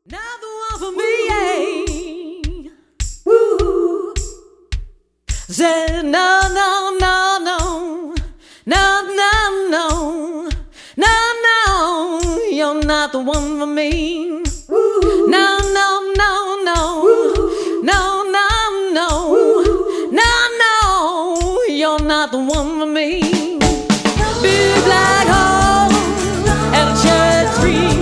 Not the one for me, yeah. Woo. Said no, no, no, no, no, no, no, no, no. You're not the one for me. Woo. No, no, no, no, woo. No, no, no, no, no. You're not the one for me. Big black hole and a cherry tree.